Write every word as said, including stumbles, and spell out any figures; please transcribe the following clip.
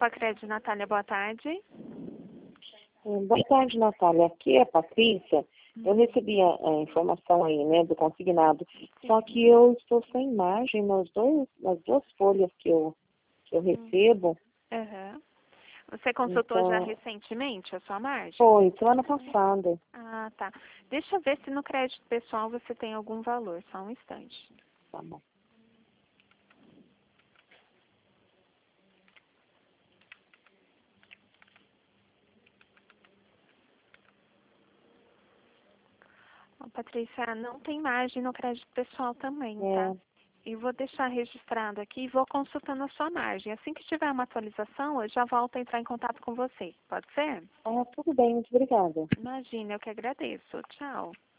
Copa Crédito, Natália, boa tarde. É, Boa tarde, Natália. Aqui é a Patrícia. Eu recebi a, a informação aí, né, do consignado. Só que eu estou sem margem nos dois, nas duas folhas que eu, que eu recebo. Uhum. Você consultou Então, já recentemente a sua margem? foi semana passada. Ah, tá. Deixa eu ver se no crédito pessoal você tem algum valor. Só um instante. Tá bom. Ó, Patrícia, não tem margem no crédito pessoal também, tá? É, E vou deixar registrado aqui e vou consultando a sua margem. Assim que tiver uma atualização, eu já volto a entrar em contato com você. Pode ser? ah, tudo bem, muito obrigada. Imagina, eu que agradeço. Tchau.